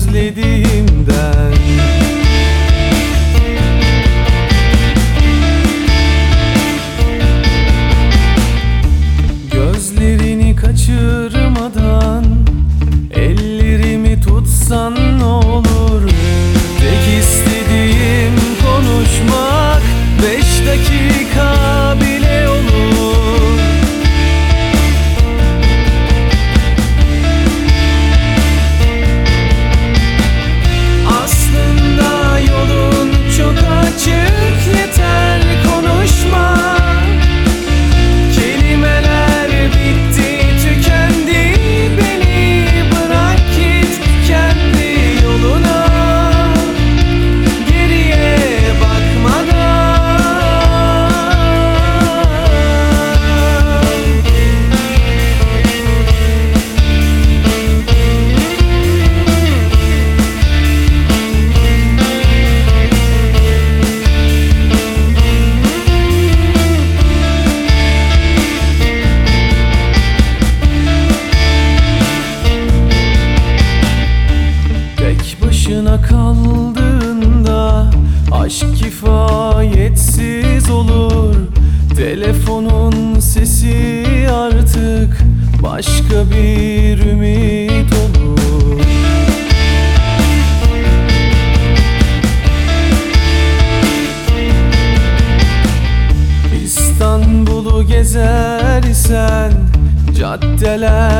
özlediğimden. Gözlerini kaçırmadan ellerimi tutsan ne olur? Tek istediğim konuşmak, 5 dakika bile olur. Aslında yolun çok açık, yeter konuşma. Kelimeler bitti, tükendi, beni bırak git kendi yoluna, geriye bakmadan. Tek başına kaldığında aşk kifayetsiz olur. Telefonun sesi artık başka bir ümit olur. İstanbul'u gezersen caddeler